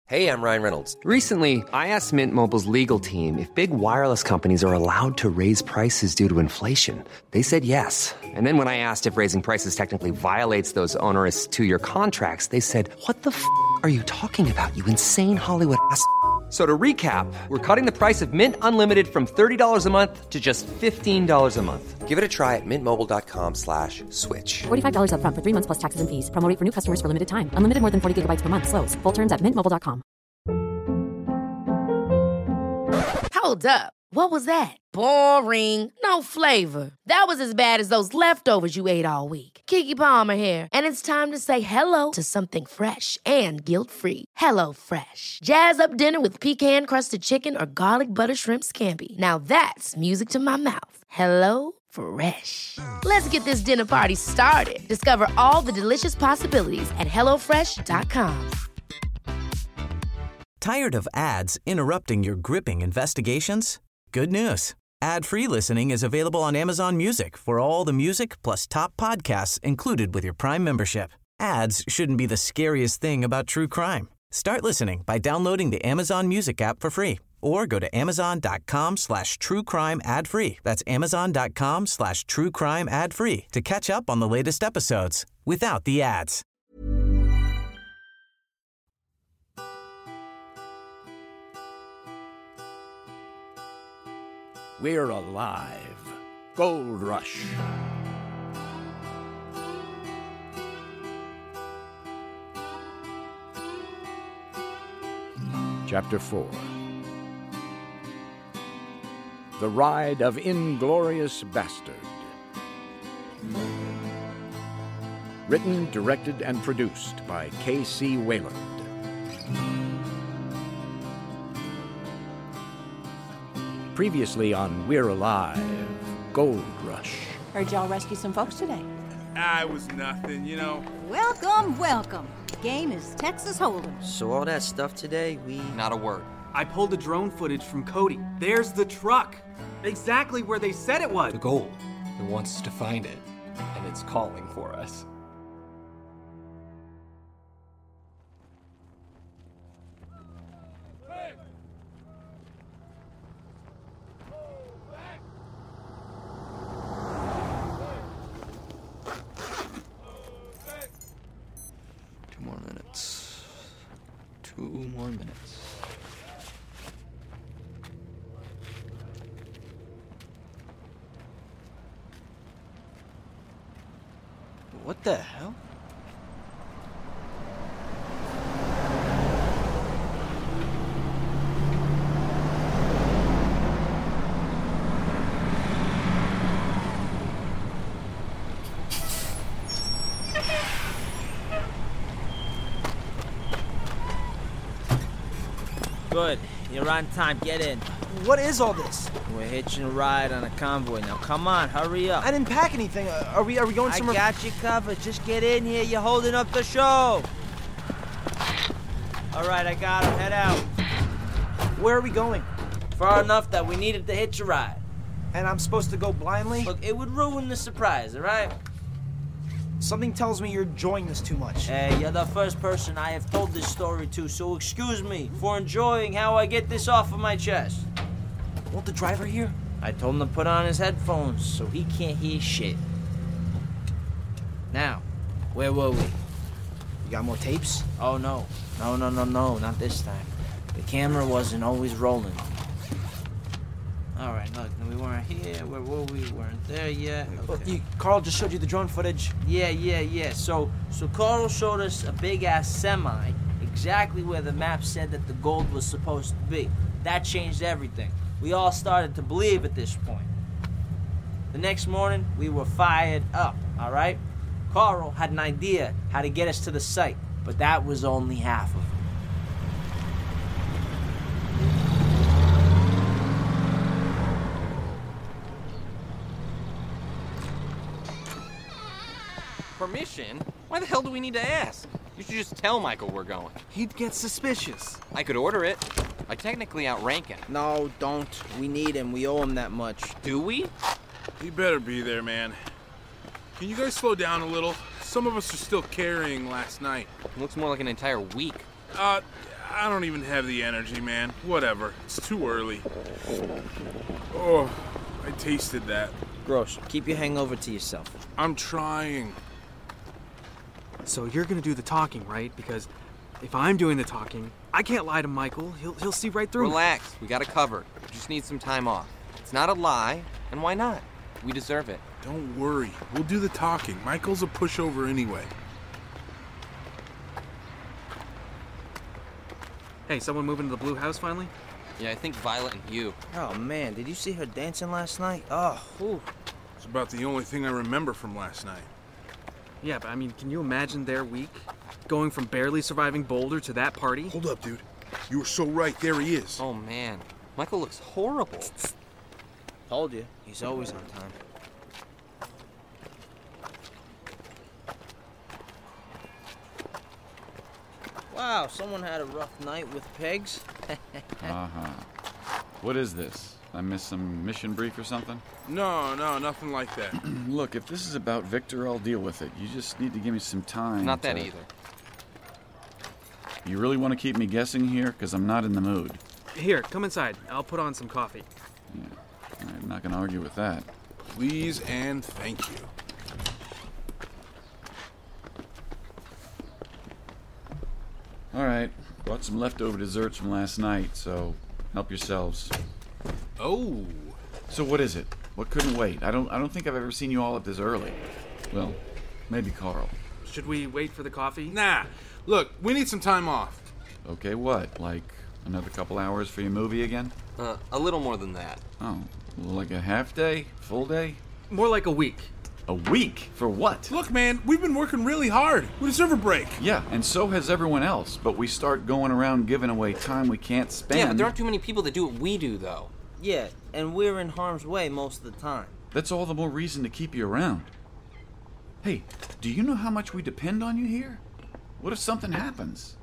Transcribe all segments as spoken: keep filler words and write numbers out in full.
Hey, I'm Ryan Reynolds. Recently, I asked Mint Mobile's legal team if big wireless companies are allowed to raise prices due to inflation. They said yes. And then when I asked if raising prices technically violates those onerous two-year contracts, they said, what the f*** are you talking about, you insane Hollywood ass f- So to recap, we're cutting the price of Mint Unlimited from thirty dollars a month to just fifteen dollars a month. Give it a try at mintmobile.com slash switch. forty-five dollars up front for three months plus taxes and fees. Promo rate for new customers for limited time. Unlimited more than forty gigabytes per month. Slows full terms at mint mobile dot com. Hold up. What was that? Boring. No flavor. That was as bad as those leftovers you ate all week. Keke Palmer here, and it's time to say hello to something fresh and guilt-free. Hello Fresh. Jazz up dinner with pecan-crusted chicken or garlic butter shrimp scampi. Now that's music to my mouth. Hello Fresh. Let's get this dinner party started. Discover all the delicious possibilities at hello fresh dot com. Tired of ads interrupting your gripping investigations? Good news. Ad-free listening is available on Amazon Music for all the music plus top podcasts included with your Prime membership. Ads shouldn't be the scariest thing about true crime. Start listening by downloading the Amazon Music app for free or go to amazon.com slash true crime ad free. That's amazon.com slash true crime ad free to catch up on the latest episodes without the ads. We're alive. Gold Rush. Chapter four. The Ride of Inglorious Bastard. Written, directed, and produced by K C Wayland. Previously on We're Alive, Gold Rush. Heard y'all rescue some folks today. Ah, it was nothing, you know. Welcome, welcome. Game is Texas Hold'em. So all that stuff today, we... Not a word. I pulled the drone footage from Cody. There's the truck. Exactly where they said it was. The gold. It wants to find it, and it's calling for us. Two more minutes. Two more minutes. What the hell? Good. You're on time. Get in. What is all this? We're hitching a ride on a convoy. Now, come on. Hurry up. I didn't pack anything. Uh, are we Are we going somewhere? I got you covered. Just get in here. You're holding up the show. All right, I got him. Head out. Where are we going? Far enough that we needed to hitch a ride. And I'm supposed to go blindly? Look, it would ruin the surprise, all right? Something tells me you're enjoying this too much. Hey, you're the first person I have told this story to, so excuse me for enjoying how I get this off of my chest. Won't the driver hear? I told him to put on his headphones so he can't hear shit. Now, where were we? You got more tapes? Oh, no. No, no, no, no, not this time. The camera wasn't always rolling. All right, look, we weren't here. Where were we? We weren't there yet. Okay. Well, you, Carl just showed you the drone footage. Yeah, yeah, yeah. So, so Carl showed us a big-ass semi, exactly where the map said that the gold was supposed to be. That changed everything. We all started to believe at this point. The next morning, we were fired up, all right? Carl had an idea how to get us to the site, but that was only half of it. Permission? Why the hell do we need to ask? You should just tell Michael we're going. He'd get suspicious. I could order it. I technically outrank him. No, don't. We need him. We owe him that much. Do we? He better be there, man. Can you guys slow down a little? Some of us are still carrying last night. It looks more like an entire week. Uh, I don't even have the energy, man. Whatever. It's too early. Oh, I tasted that. Gross. Keep your hangover to yourself. I'm trying. So you're gonna do the talking, right? Because if I'm doing the talking, I can't lie to Michael. He'll he'll see right through Relax. Me. We got it covered. We just need some time off. It's not a lie, and why not? We deserve it. Don't worry. We'll do the talking. Michael's a pushover anyway. Hey, someone moving to the blue house finally? Yeah, I think Violet and you. Oh, man, did you see her dancing last night? Oh, whew. It's about the only thing I remember from last night. Yeah, but I mean, can you imagine their week? Going from barely surviving Boulder to that party? Hold up, dude. You were so right. There he is. Oh, man. Michael looks horrible. Told you. He's always on time. Wow, someone had a rough night with pegs. Uh-huh. What is this? I missed some mission brief or something? No, no, nothing like that. Look, if this is about Victor, I'll deal with it. You just need to give me some time. Not to... that either. You really want to keep me guessing here? Because I'm not in the mood. Here, come inside. I'll put on some coffee. Yeah, I'm not going to argue with that. Please and thank you. All right. Brought some leftover desserts from last night, so help yourselves. Oh. So what is it? What couldn't wait? I don't I don't think I've ever seen you all up this early. Well, maybe Carl. Should we wait for the coffee? Nah. Look, we need some time off. Okay, what? Like another couple hours for your movie again? Uh, a little more than that. Oh, like a half day? Full day? More like a week. A week? For what? Look, man, we've been working really hard. We deserve a break. Yeah, and so has everyone else. But we start going around giving away time we can't spend. Yeah, but there aren't too many people that do what we do, though. Yeah, and we're in harm's way most of the time. That's all the more reason to keep you around. Hey, do you know how much we depend on you here? What if something happens?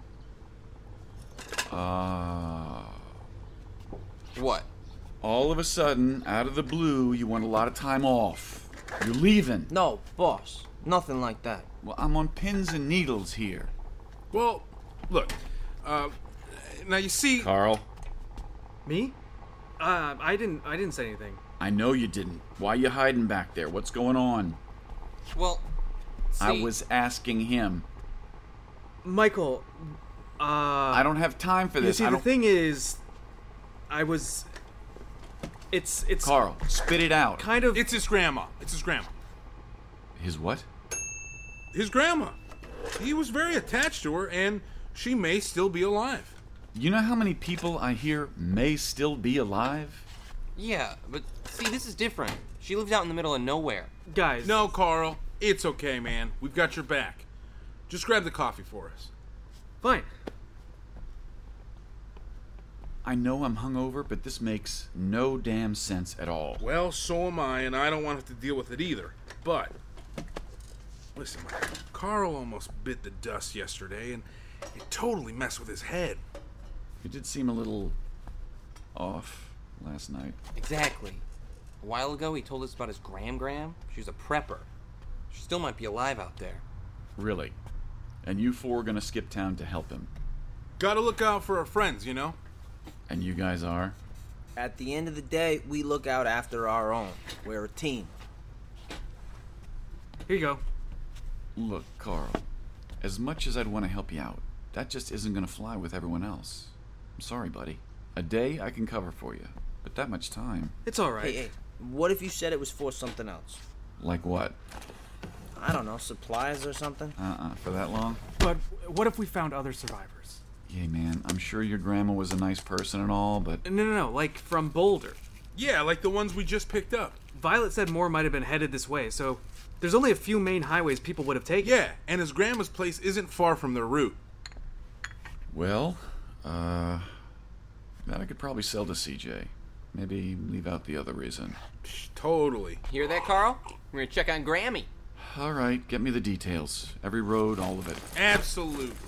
Uh... What? All of a sudden, out of the blue, you want a lot of time off. You're leaving. No, boss. Nothing like that. Well, I'm on pins and needles here. Well, look. Uh, now you see... Carl? Me? Uh, I didn't I didn't say anything. I know you didn't. Why you hiding back there? What's going on? Well, see... I was asking him. Michael, uh... I don't have time for this. You see, I the don't... thing is... I was... It's, it's... Carl, spit it out. Kind of... It's his grandma. It's his grandma. His what? His grandma. He was very attached to her, and she may still be alive. You know how many people I hear may still be alive? Yeah, but see, this is different. She lives out in the middle of nowhere. Guys. No, Carl. It's okay, man. We've got your back. Just grab the coffee for us. Fine. I know I'm hungover, but this makes no damn sense at all. Well, so am I, and I don't want to have to deal with it either. But, listen, Carl almost bit the dust yesterday, and it totally messed with his head. He did seem a little off last night. Exactly. A while ago, he told us about his gram-gram. She was a prepper. She still might be alive out there. Really? And you four are gonna skip town to help him? Gotta look out for our friends, you know? And you guys are? At the end of the day, we look out after our own. We're a team. Here you go. Look, Carl, as much as I'd want to help you out, that just isn't gonna fly with everyone else. I'm sorry, buddy. A day I can cover for you, but that much time... It's all right. Hey, hey, what if you said it was for something else? Like what? I don't know, supplies or something? Uh-uh, for that long? But what if we found other survivors? Yeah, man, I'm sure your grandma was a nice person and all, but... No, no, no, like from Boulder. Yeah, like the ones we just picked up. Violet said more might have been headed this way, so there's only a few main highways people would have taken. Yeah, and his grandma's place isn't far from their route. Well, uh... that I could probably sell to C J. Maybe leave out the other reason. Psh, totally. Hear that, Carl? We're gonna check on Grammy. All right, get me the details. Every road, all of it. Absolutely.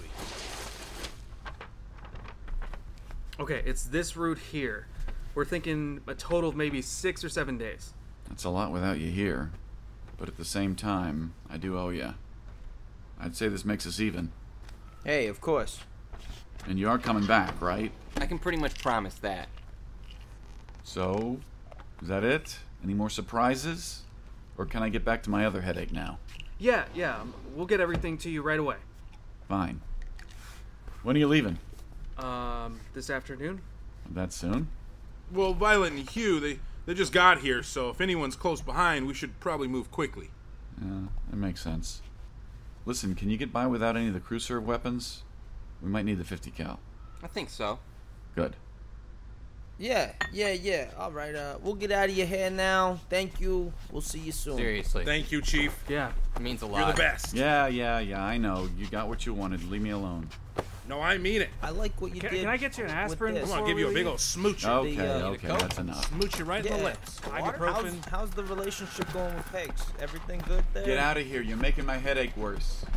Okay, it's this route here. We're thinking a total of maybe six or seven days. That's a lot without you here. But at the same time, I do owe you. I'd say this makes us even. Hey, of course. And you are coming back, right? I can pretty much promise that. So, is that it? Any more surprises? Or can I get back to my other headache now? Yeah, yeah, we'll get everything to you right away. Fine. When are you leaving? Um, this afternoon? That soon? Well, Violet and Hugh, they, they just got here, so if anyone's close behind, we should probably move quickly. Yeah, that makes sense. Listen, can you get by without any of the crew serve weapons? We might need the fifty cal. I think so. Good. Yeah, yeah, yeah. All right, uh, we'll get out of your hair now. Thank you. We'll see you soon. Seriously. Thank you, Chief. Yeah. It means a lot. You're the best. Yeah, yeah, yeah, I know. You got what you wanted. Leave me alone. No, I mean it. I like what you Can, did. can I get you an aspirin? I'm gonna give you a big old smooch. Okay, The, uh, okay, that's enough. Smooch you right Yeah. in the lips. How's, Ibuprofen. how's the relationship going with Pegs? Everything good there? Get out of here. You're making my headache worse.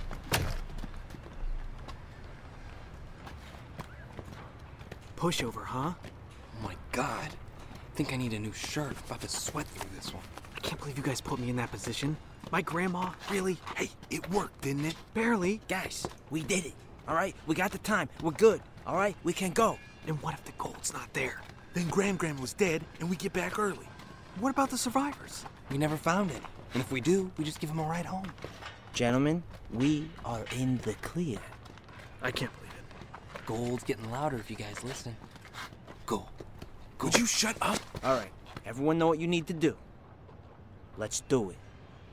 Pushover, huh? Oh my god. I think I need a new shirt. I'm about to sweat through this one. I can't believe you guys put me in that position. My grandma, really? Hey, it worked, didn't it? Barely. Guys, we did it. All right? We got the time. We're good. All right? We can go. And what if the gold's not there? Then Gram Gram was dead, and we get back early. What about the survivors? We never found it. And if we do, we just give them a ride home. Gentlemen, we are in the clear. I can't believe it. Gold's getting louder if you guys listen. Go. Could you shut up? All right. Everyone know what you need to do. Let's do it.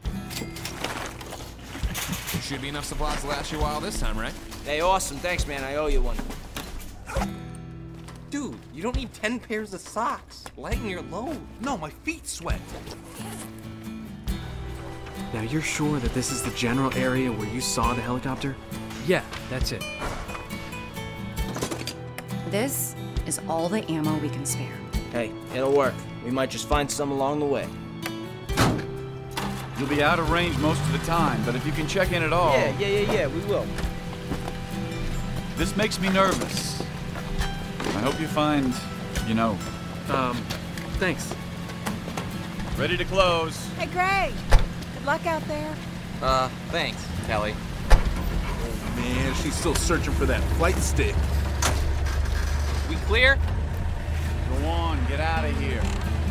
Should be enough supplies to last you a while this time, right? Hey, awesome. Thanks, man. I owe you one. Dude, you don't need ten pairs of socks. Lighten your load. No, my feet sweat. Now, you're sure that this is the general area where you saw the helicopter? Yeah, that's it. This is all the ammo we can spare. Hey, it'll work. We might just find some along the way. You'll be out of range most of the time, but if you can check in at all... Yeah, yeah, yeah, yeah, we will. This makes me nervous. I hope you find, you know... Um, thanks. Ready to close. Hey, Greg. Good luck out there. Uh, thanks, Kelly. Oh, man, she's still searching for that flight stick. We clear? Go on, get out of here.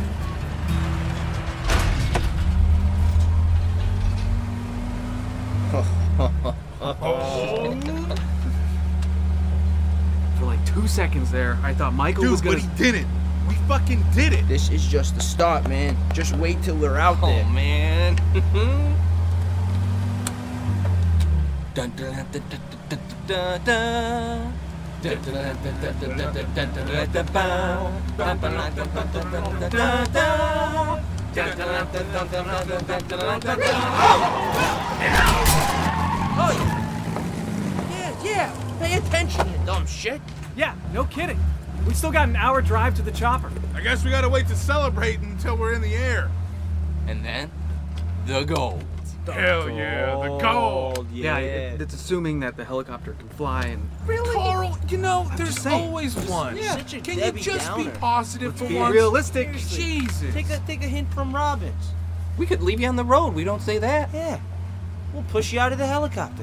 For like two seconds there, I thought Michael Dude, was gonna... but he didn't. We fucking did it. This is just the start, man. Just wait till we're out there. Oh, man. Dun, dun, dun, dun, dun, dun, dun. Yeah, yeah. Pay attention, you dumb shit. Yeah, no kidding. We still got an hour drive to the chopper. I guess we gotta wait to celebrate until we're in the air. And then, the gold. Hell yeah, the gold. Yeah, it, it's assuming that the helicopter can fly and... Really? Carl, you know, I'm there's just saying. always one. Yeah. Such a Can Debbie you just Downer. be positive Let's for be once? realistic. Jesus. Take a, take a hint from Robbins. We could leave you on the road. We don't say that. Yeah. We'll push you out of the helicopter.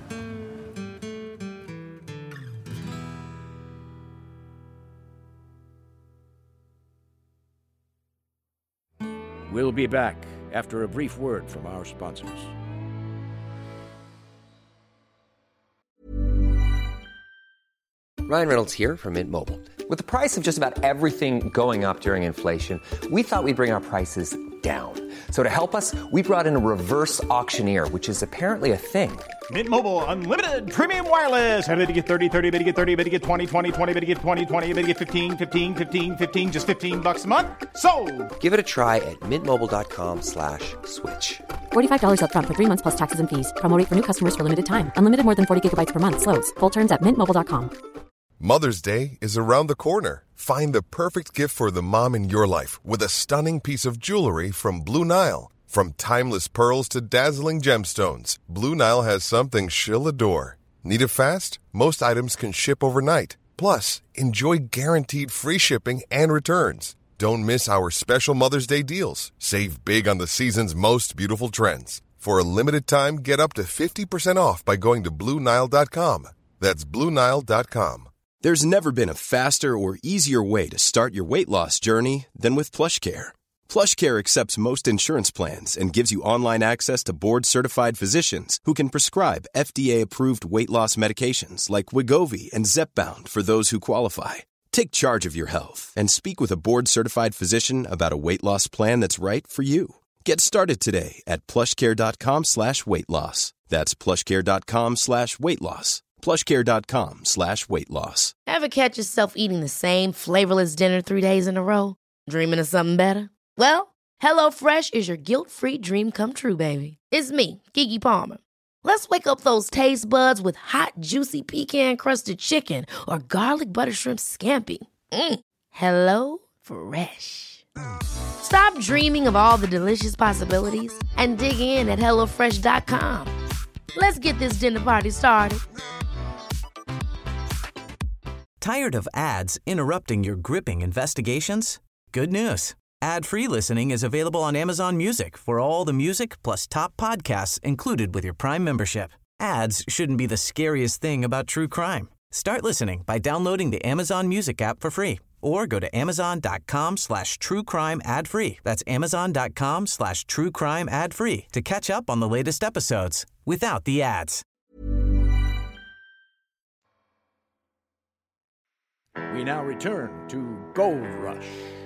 We'll be back after a brief word from our sponsors. Ryan Reynolds here from Mint Mobile. With the price of just about everything going up during inflation, we thought we'd bring our prices down. So to help us, we brought in a reverse auctioneer, which is apparently a thing. Mint Mobile Unlimited Premium Wireless. How to get thirty, thirty, bit to get thirty, bit to get twenty, twenty, twenty, bit to get twenty, twenty, bit to get fifteen, fifteen, fifteen, fifteen, just fifteen bucks a month? Sold! Give it a try at mintmobile.com slash switch. forty-five dollars up front for three months plus taxes and fees. Promo rate for new customers for limited time. Unlimited more than forty gigabytes per month. Slows full terms at mint mobile dot com. Mother's Day is around the corner. Find the perfect gift for the mom in your life with a stunning piece of jewelry from Blue Nile. From timeless pearls to dazzling gemstones, Blue Nile has something she'll adore. Need it fast? Most items can ship overnight. Plus, enjoy guaranteed free shipping and returns. Don't miss our special Mother's Day deals. Save big on the season's most beautiful trends. For a limited time, get up to fifty percent off by going to Blue Nile dot com. That's Blue Nile dot com. There's never been a faster or easier way to start your weight loss journey than with PlushCare. PlushCare accepts most insurance plans and gives you online access to board-certified physicians who can prescribe F D A-approved weight loss medications like Wegovy and Zepbound for those who qualify. Take charge of your health and speak with a board-certified physician about a weight loss plan that's right for you. Get started today at plushcare.com slash weight loss. That's plushcare.com slash weight loss. plushcare.com slash weight loss. Ever catch yourself eating the same flavorless dinner three days in a row? Dreaming of something better? Well, HelloFresh is your guilt-free dream come true, baby. It's me, Keke Palmer. Let's wake up those taste buds with hot, juicy pecan-crusted chicken or garlic butter shrimp scampi. Mm. Hello Fresh. Stop dreaming of all the delicious possibilities and dig in at hello fresh dot com. Let's get this dinner party started. Tired of ads interrupting your gripping investigations? Good news. Ad-free listening is available on Amazon Music for all the music plus top podcasts included with your Prime membership. Ads shouldn't be the scariest thing about true crime. Start listening by downloading the Amazon Music app for free or go to amazon.com slash true crime ad free. That's amazon.com slash true crime ad free to catch up on the latest episodes without the ads. We now return to Gold Rush.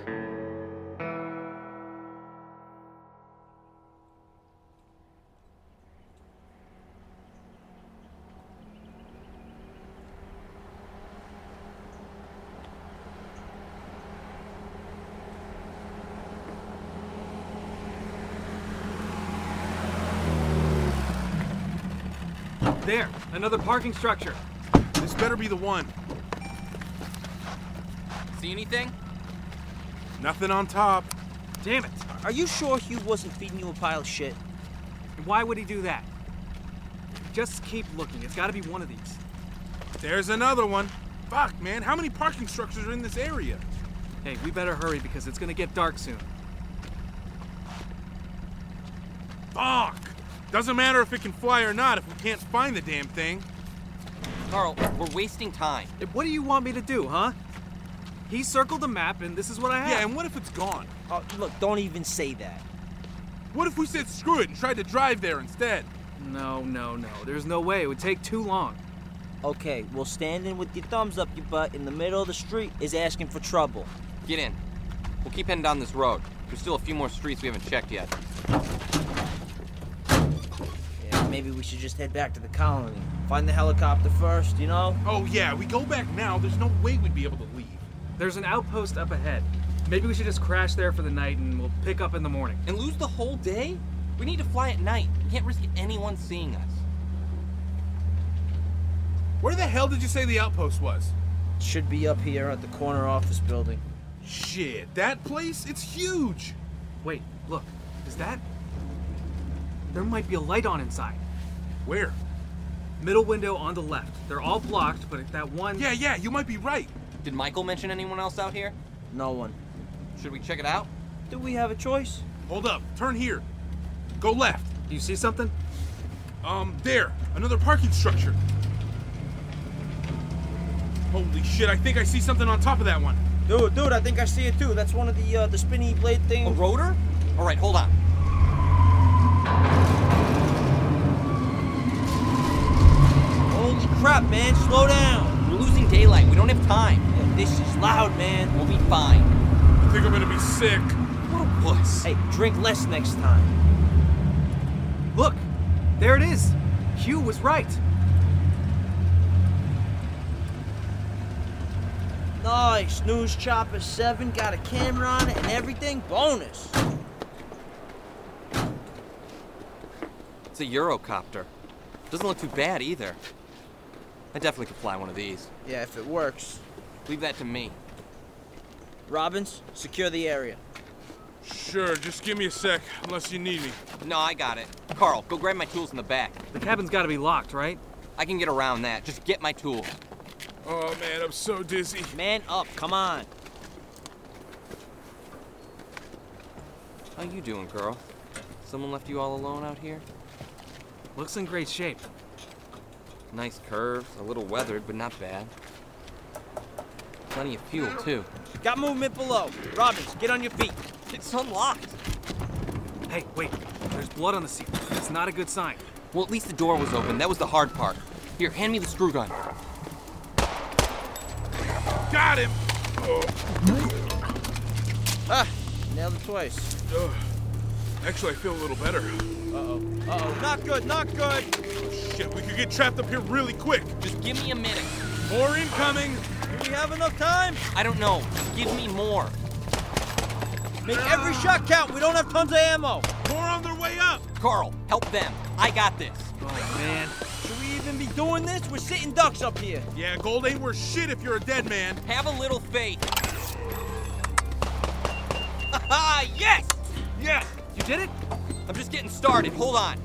There, another parking structure. This better be the one. See anything? Nothing on top. Damn it. Are you sure Hugh wasn't feeding you a pile of shit? And why would he do that? Just keep looking. It's got to be one of these. There's another one. Fuck, man. How many parking structures are in this area? Hey, we better hurry because it's going to get dark soon. Fuck. Doesn't matter if it can fly or not if we can't find the damn thing. Carl, we're wasting time. What do you want me to do, huh? He circled the map, and this is what I have. Yeah, and what if it's gone? Oh, look, don't even say that. What if we said screw it and tried to drive there instead? No, no, no. There's no way. It would take too long. Okay, well, standing with your thumbs up your butt in the middle of the street is asking for trouble. Get in. We'll keep heading down this road. There's still a few more streets we haven't checked yet. Yeah, maybe we should just head back to the colony. Find the helicopter first, you know? Oh, yeah, we go back now. There's no way we'd be able to leave. There's an outpost up ahead. Maybe we should just crash there for the night and we'll pick up in the morning. And lose the whole day? We need to fly at night. We can't risk anyone seeing us. Where the hell did you say the outpost was? It should be up here at the corner office building. Shit, that place? It's huge. Wait, look. Is that... There might be a light on inside. Where? Middle window on the left. They're all blocked, but that one... Yeah, yeah, you might be right. Did Michael mention anyone else out here? No one. Should we check it out? Do we have a choice? Hold up. Turn here. Go left. Do you see something? Um, there. Another parking structure. Holy shit, I think I see something on top of that one. Dude, dude, I think I see it too. That's one of the uh, the spinny blade things. A rotor? All right, hold on. Holy crap, man. Slow down. We're losing daylight. We don't have time. Yeah, this is loud, man. We'll be fine. I think I'm gonna be sick. What a wuss. Hey, drink less next time. Look, there it is. Hugh was right. Nice. News Chopper seven, got a camera on it and everything. Bonus. It's a Eurocopter. Doesn't look too bad either. I definitely could fly one of these. Yeah, if it works. Leave that to me. Robbins, secure the area. Sure, just give me a sec, unless you need me. No, I got it. Carl, go grab my tools in the back. The cabin's gotta be locked, right? I can get around that. Just get my tools. Oh, man, I'm so dizzy. Man up, come on. How you doing, girl? Someone left you all alone out here? Looks in great shape. Nice curves, a little weathered, but not bad. Plenty of fuel, too. Got movement below. Robbins, get on your feet. It's unlocked. Hey, wait. There's blood on the seat. It's not a good sign. Well, at least the door was open. That was the hard part. Here, hand me the screw gun. Got him! Oh. Ah, nailed it twice. Uh, actually, I feel a little better. Uh-oh. Uh-oh. Not good, not good. Oh, shit, we could get trapped up here really quick. Just give me a minute. More incoming. Do we have enough time? I don't know. Just give me more. Make every shot count. We don't have tons of ammo. More on their way up. Carl, help them. I got this. Oh, man. Should we even be doing this? We're sitting ducks up here. Yeah, gold ain't worth shit if you're a dead man. Have a little faith. Ha yes! Yes! You did it? I'm just getting started. Hold on.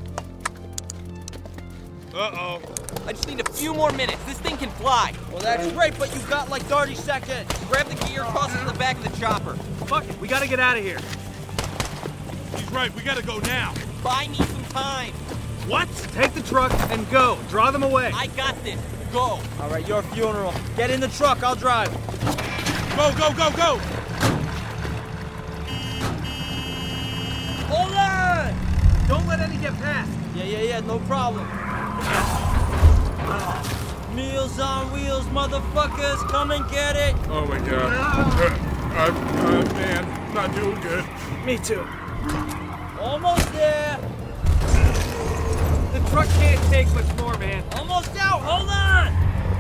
Uh-oh. I just need a few more minutes. This thing can fly. Well, that's great, but you've got like thirty seconds. Grab the gear, toss it to the back of the chopper. Fuck it. We gotta get out of here. He's right. We gotta go now. Buy me some time. What? Take the truck and go. Draw them away. I got this. Go. All right, your funeral. Get in the truck. I'll drive. Go, go, go, go. Hold on! Don't let any get past. Yeah, yeah, yeah, no problem. Meals on wheels, motherfuckers. Come and get it. Oh, my God. Uh, I'm, uh, man, not doing good. Me too. Almost there. The truck can't take much more, man. Almost out. Hold on.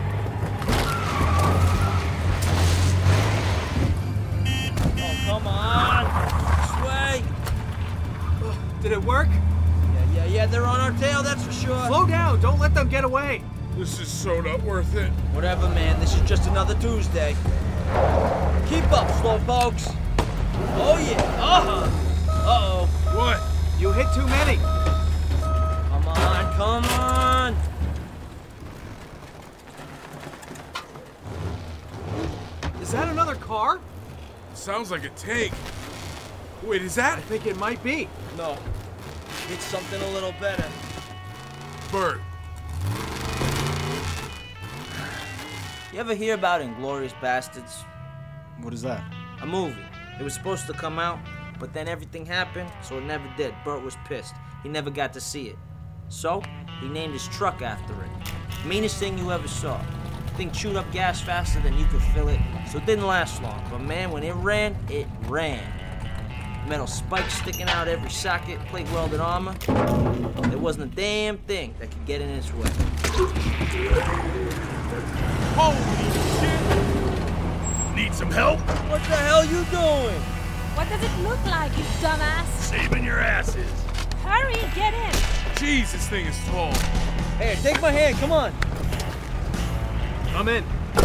Oh, come on. This way. Did it work? Yeah, yeah, yeah. They're on our tail, that's for sure. Slow down. Don't let them get away. This is so not worth it. Whatever, man. This is just another Tuesday. Keep up, slow folks. Oh, yeah. Uh-huh. Uh-oh. What? You hit too many. Come on, come on. Is that another car? Sounds like a tank. Wait, is that? I think it might be. No. It's something a little better. Bert. You ever hear about Inglourious Bastards? What is that? A movie. It was supposed to come out, but then everything happened, so it never did. Bert was pissed. He never got to see it. So, he named his truck after it. Meanest thing you ever saw. Thing chewed up gas faster than you could fill it, so it didn't last long. But man, when it ran, it ran. Metal spikes sticking out every socket, plate welded armor. There wasn't a damn thing that could get in its way. Holy shit! Need some help? What the hell you doing? What does it look like, you dumbass? Saving your asses. Hurry, get in. Jeez, this thing is tall. Hey, take my hand, come on. I'm in.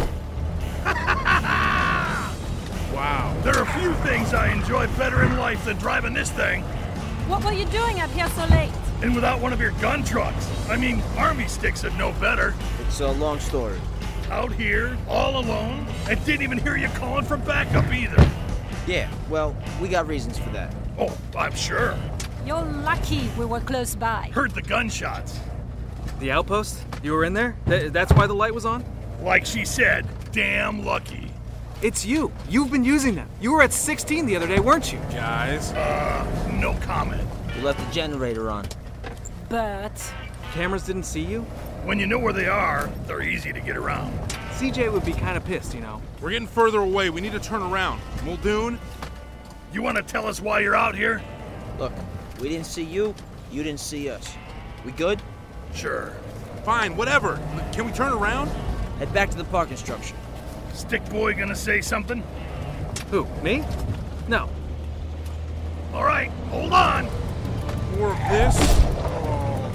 Wow. There are a few things I enjoy better in life than driving this thing. What were you doing up here so late? And without one of your gun trucks. I mean, army sticks would know better. It's a long story. Out here, all alone, and didn't even hear you calling for backup either. Yeah, well, we got reasons for that. Oh, I'm sure. You're lucky we were close by. Heard the gunshots. The outpost? You were in there? Th- that's why the light was on? Like she said, damn lucky. It's you. You've been using them. You were at sixteen the other day, weren't you? Guys. Uh, no comment. We left the generator on. But... Cameras didn't see you? When you know where they are, they're easy to get around. C J would be kind of pissed, you know. We're getting further away. We need to turn around. Muldoon? You want to tell us why you're out here? Look, we didn't see you. You didn't see us. We good? Sure. Fine, whatever. Can we turn around? Head back to the parking structure. Stick boy gonna say something? Who, me? No. All right, hold on. More of this? Oh.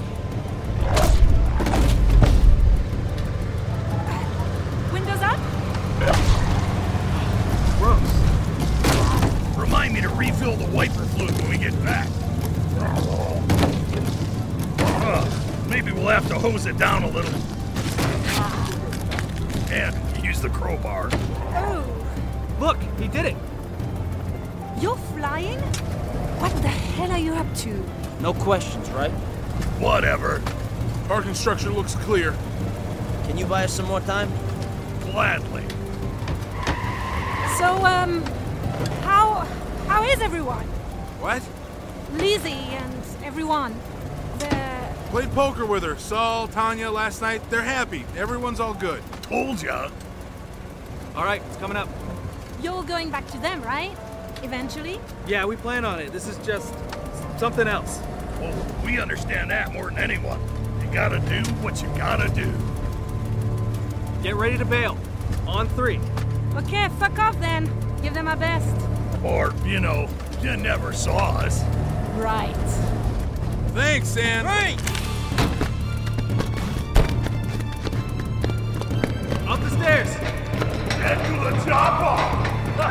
Windows up? Gross. Remind me to refill the wiper fluid when we get back. Uh, maybe we'll have to hose it down a little. And use the crowbar. Oh. Look, he did it. You're flying? What the hell are you up to? No questions, right? Whatever. Parking structure looks clear. Can you buy us some more time? Gladly. So, um, how how is everyone? What? Lizzie and everyone. The Played poker with her. Saul, Tanya last night. They're happy. Everyone's all good. Told ya. All right, it's coming up. you're going back to them, right? Eventually? Yeah, we plan on it. This is just something else. Oh, we understand that more than anyone. You gotta do what you gotta do. Get ready to bail. On three. Okay, fuck off then. Give them our best. Or, you know, you never saw us. Right. Thanks, Sam. Right! Up the stairs. Get to the chopper!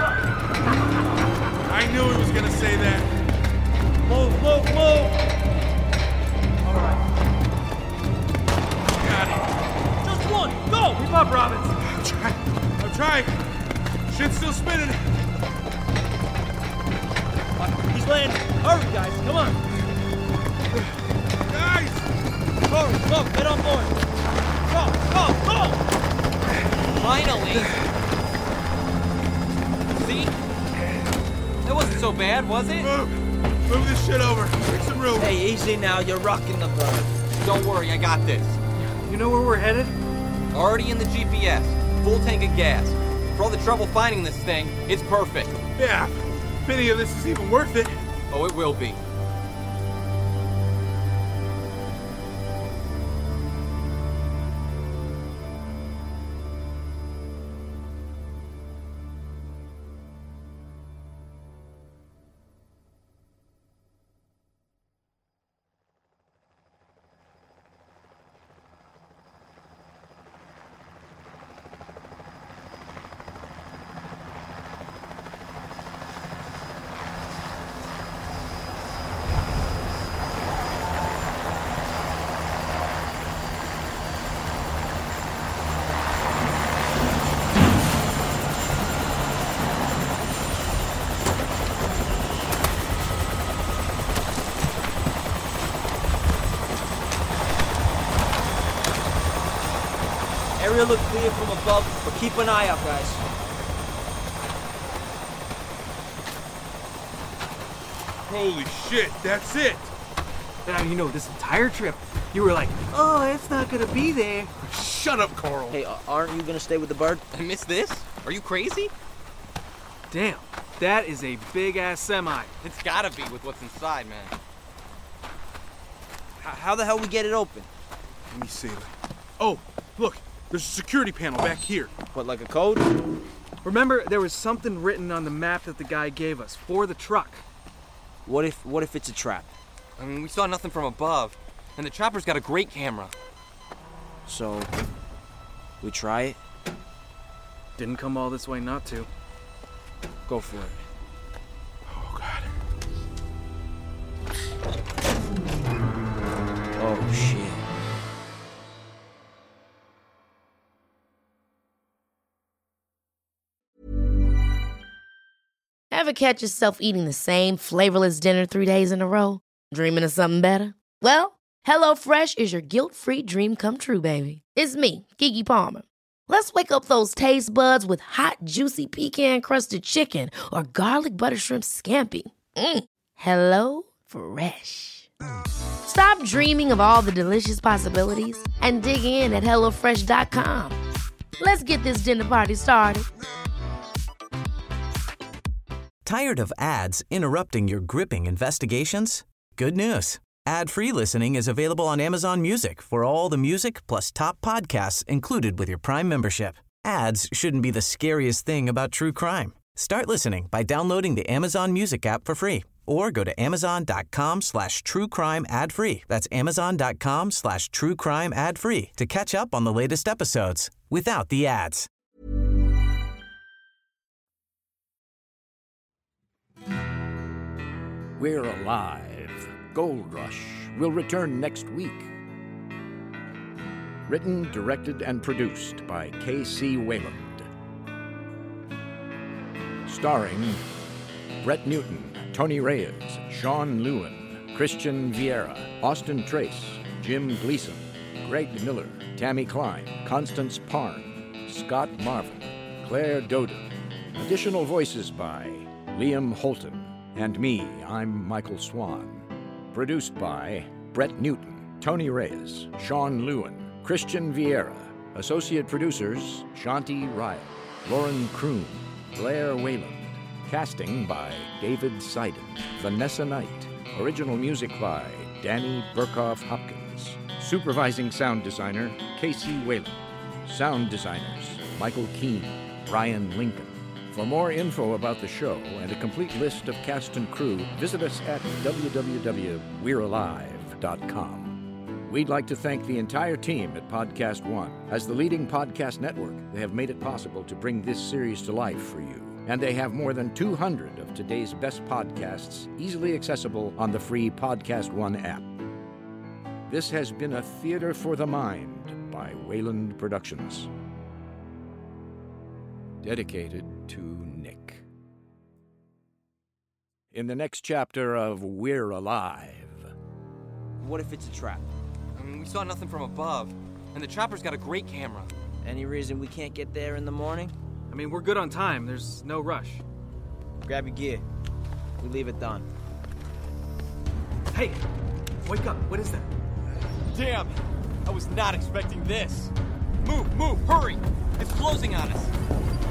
I knew he was gonna say that. Move, move, move! Alright. Got it. Just one, go! Keep up, Robbins. I'm trying. I'm trying. Shit's still spinning. Uh, he's landing. Hurry, guys, come on. Guys! Hurry, go, get on board. Go, go, go! Finally! See? It wasn't so bad, was it? Move! Move this shit over. Make some room. Hey, easy now. You're rocking the boat. Don't worry, I got this. You know where we're headed? Already in the G P S. Full tank of gas. For all the trouble finding this thing, it's perfect. Yeah. If any of this is even worth it. Oh, it will be. Area look clear from above, but keep an eye out, guys. Holy shit, that's it. Now, you know, this entire trip, you were like, oh, it's not gonna be there. Shut up, Carl. Hey, uh, aren't you gonna stay with the bird? I missed this? Are you crazy? Damn, that is a big-ass semi. It's gotta be with what's inside, man. H- how the hell we get it open? Let me see. Oh, look. There's a security panel back here. What, like a code? Remember, there was something written on the map that the guy gave us for the truck. What if what if it's a trap? I mean, we saw nothing from above, and the chopper's got a great camera. So, we try it? Didn't come all this way not to. Go for it. Oh, God. Oh, shit. Ever catch yourself eating the same flavorless dinner three days in a row? Dreaming of something better? Well, HelloFresh is your guilt-free dream come true, baby. It's me, Keke Palmer. Let's wake up those taste buds with hot, juicy pecan-crusted chicken or garlic butter shrimp scampi. Mm. Hello Fresh. Stop dreaming of all the delicious possibilities and dig in at hello fresh dot com. Let's get this dinner party started. Tired of ads interrupting your gripping investigations? Good news. Ad-free listening is available on Amazon Music for all the music plus top podcasts included with your Prime membership. Ads shouldn't be the scariest thing about true crime. Start listening by downloading the Amazon Music app for free or go to amazon.com slash true crime ad free. That's amazon.com slash true crime ad free to catch up on the latest episodes without the ads. We're alive. Gold Rush will return next week. Written, directed, and produced by K C Wayland. Starring Brett Newton, Tony Reyes, Sean Lewin, Christian Vieira, Austin Trace, Jim Gleason, Greg Miller, Tammy Klein, Constance Parn, Scott Marvin, Claire Doden. Additional voices by Liam Holton. And me, I'm Michael Swan. Produced by Brett Newton, Tony Reyes, Sean Lewin, Christian Vieira. Associate producers, Shanti Ryle, Lauren Kroon, Blair Wayland. Casting by David Seiden, Vanessa Knight. Original music by Danny Burkhoff Hopkins. Supervising sound designer, Casey Whalen. Sound designers, Michael Keane, Brian Lincoln. For more info about the show and a complete list of cast and crew, visit us at w w w dot we're alive dot com. We'd like to thank the entire team at Podcast One. As the leading podcast network, they have made it possible to bring this series to life for you. And they have more than two hundred of today's best podcasts easily accessible on the free Podcast One app. This has been a Theater for the Mind by Wayland Productions. Dedicated to Nick. In the next chapter of We're Alive. What if it's a trap? I mean, we saw nothing from above, and the chopper's got a great camera. Any reason we can't get there in the morning? I mean, we're good on time. There's no rush. Grab your gear. We leave it done. Hey! Wake up. What is that? Damn! I was not expecting this. Move, move, hurry! It's closing on us.